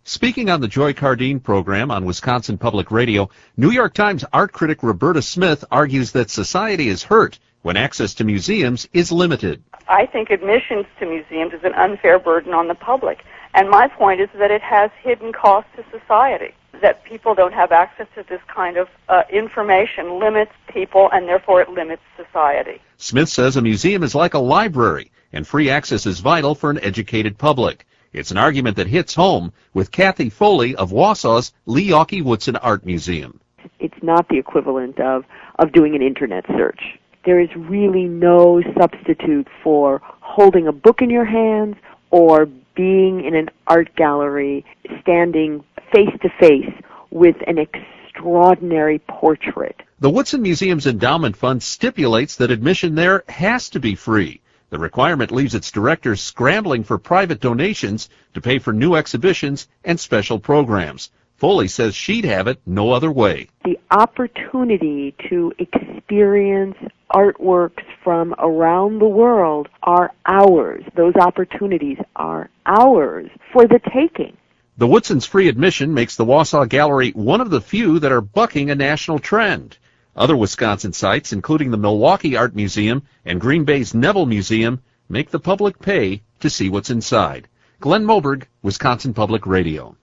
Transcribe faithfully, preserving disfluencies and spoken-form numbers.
Speaking on the Joy Cardine program on Wisconsin Public Radio, New York Times art critic Roberta Smith argues that society is hurt when access to museums is limited. I think admissions to museums is an unfair burden on the public. And my point is that it has hidden costs to society. That people don't have access to this kind of uh, information limits people, and therefore it limits society. Smith says a museum is like a library, and free access is vital for an educated public. It's an argument that hits home with Kathy Foley of Wausau's Lee Yawkey Woodson Art Museum. It's not the equivalent of, of doing an internet search. There is really no substitute for holding a book in your hands or being in an art gallery, standing face-to-face with an extraordinary portrait. The Woodson Museum's endowment fund stipulates that admission there has to be free. The requirement leaves its directors scrambling for private donations to pay for new exhibitions and special programs. Foley says she'd have it no other way. The opportunity to experience artworks from around the world are ours. Those opportunities are ours for the taking. The Woodson's free admission makes the Wausau Gallery one of the few that are bucking a national trend. Other Wisconsin sites, including the Milwaukee Art Museum and Green Bay's Neville Museum, make the public pay to see what's inside. Glenn Moberg, Wisconsin Public Radio.